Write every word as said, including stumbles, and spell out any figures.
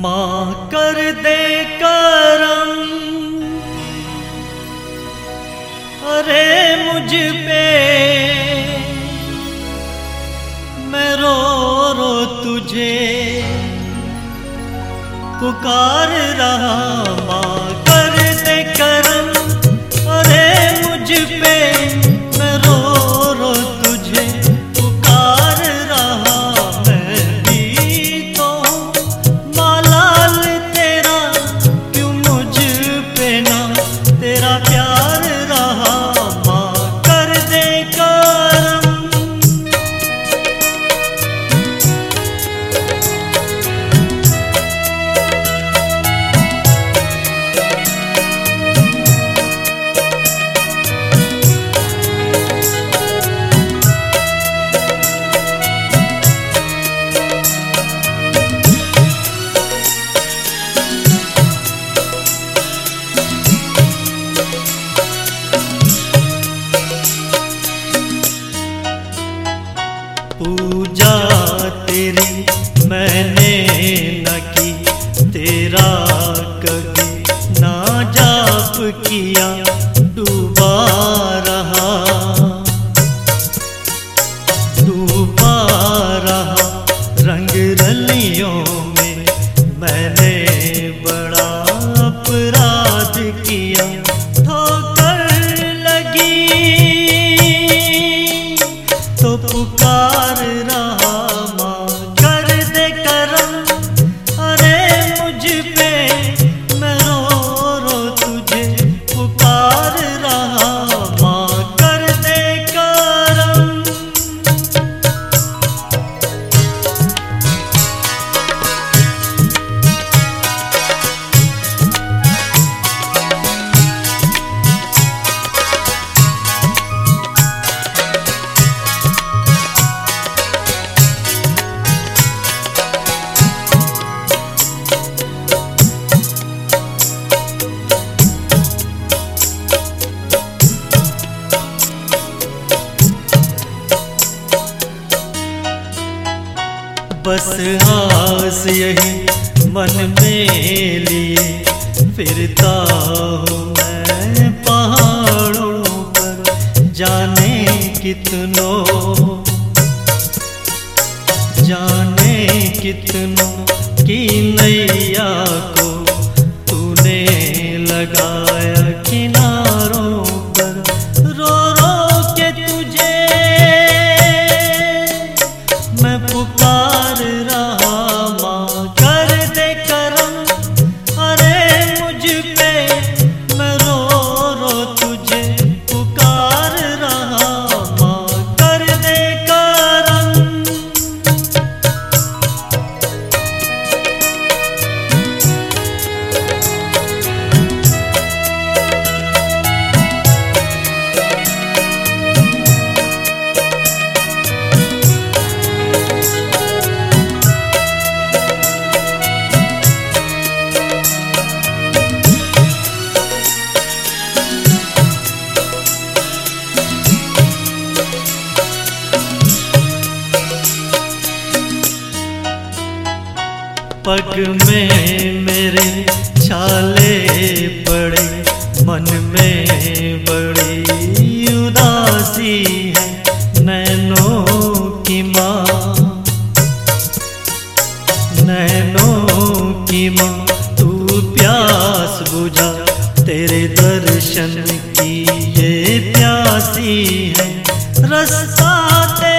माँ कर दे करम, अरे मुझ पे मैं रो रो तुझे पुकार रहा। माँ कर दे करम, अरे मुझ पे मैं रो रो तुझे पुकार रहा। मैं भी तो मालाल तेरा, क्यों मुझ पे ना तेरा प्यार रहा। माँ कर दे करम। पूजा तेरी मैंने न की, तेरा कभी ना जाप किया, डूबा रहा डूबा रहा रंग रलियों में। मैंने बड़ा अपराध किया, ठोकर लगी तो पुकार रहा। माँ कर दे करम, अरे मुझ पे मैं रो रो तुझे पुकार रहा। माँ कर दे करम। बस आस यही मन में लिए फिरता हूँ मैं पहाड़ों पर। जाने कितनों जाने कितनों की नैया को तूने लगाया किनारों पर। रो रो के तुझे मैं पुकार रहा। माँ कर दे करम, अरे मुझ पे मैं रो रो तुझे पुकार रहा। माँ कर दे करम। पग में मेरे छाले पड़े, मन में बड़ी उदासी है। नैनों की माँ नैनों की माँ तू प्यास बुझा, तेरे दर्शन की ये प्यासी है। रास्ता